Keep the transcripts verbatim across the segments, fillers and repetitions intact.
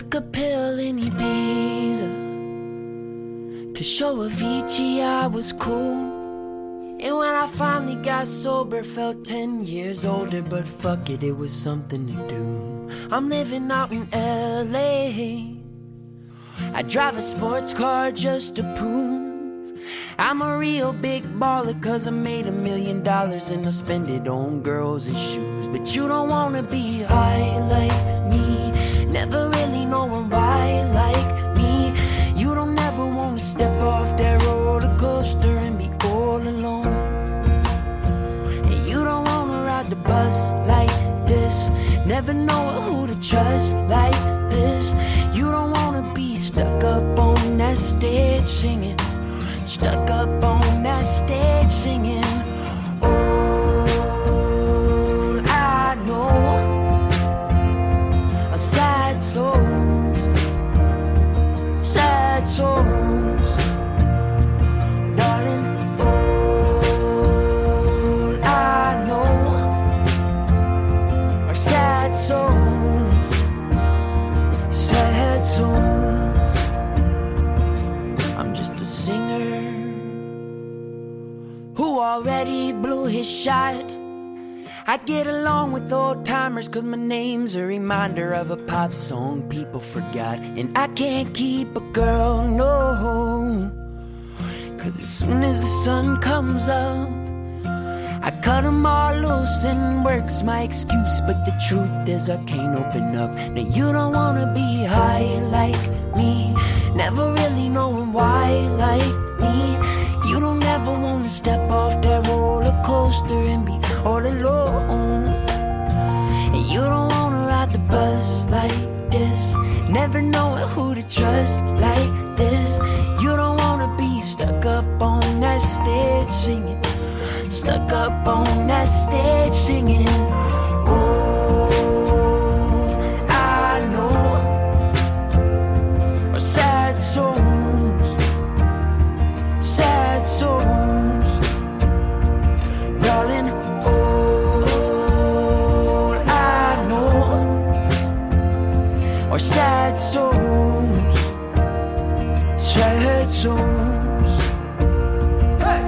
took a pill in Ibiza to show Avicii I was cool. And when I finally got sober, felt ten years older. But fuck it, it was something to do. I'm living out in L A. I drive a sports car just to prove I'm a real big baller, cause I made a million dollars and I spend it on girls and shoes. But you don't wanna be high like me, never really knowing why like me. You don't ever wanna step off that roller coaster and be all alone. And you don't wanna ride the bus like this, never know who to trust like this. You don't wanna be stuck up on that stage singing, stuck up on that stage singing. All I know are sad songs, sad songs, darling. All I know are sad songs, sad songs. I'm just a singer who already blew his shot. I get along with old timers cause my name's a reminder of a pop song people forgot. And I can't keep a girl, no, cause as soon as the sun comes up I cut them all loose and work's my excuse. But the truth is I can't open up. Now you don't wanna be high like me, never really knowing why like me. You don't ever wanna step off that roller coaster and be all alone. And you don't wanna ride the bus like this, never know who to trust like this. You don't wanna be stuck up on that stage singing, stuck up on that stage singing. All I know are sad songs, sad songs, darling. All I know are sad songs, sad songs. Hey!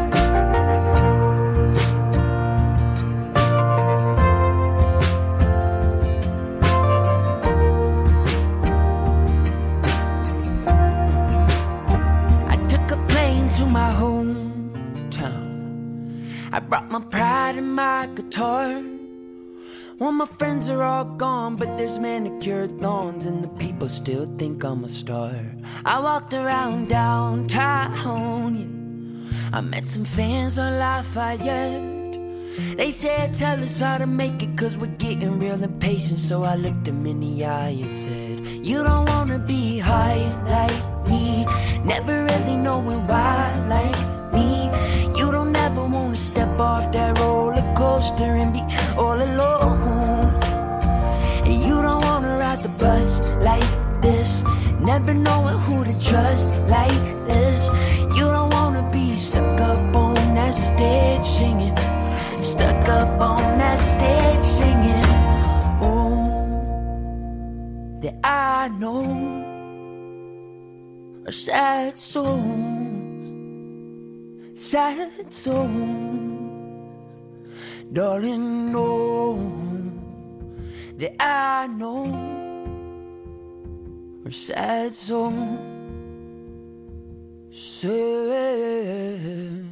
To my hometown, I brought my pride and my guitar. Well, my friends are all gone, but there's manicured lawns and the people still think I'm a star. I walked around downtown, yeah. I met some fans on Lafayette. They said tell us how to make it cause we're getting real impatient. So I looked them in the eye and said, you don't wanna be high like me, never really knowing why like me. You don't ever wanna step off that roller coaster and be all alone. And you don't wanna ride the bus like this, never knowing who to trust like this. You don't wanna be stuck up on that stage singing, stuck up on that stage singing. Oh, that I know are sad songs, sad songs, darling. No, that I know are sad songs, sad.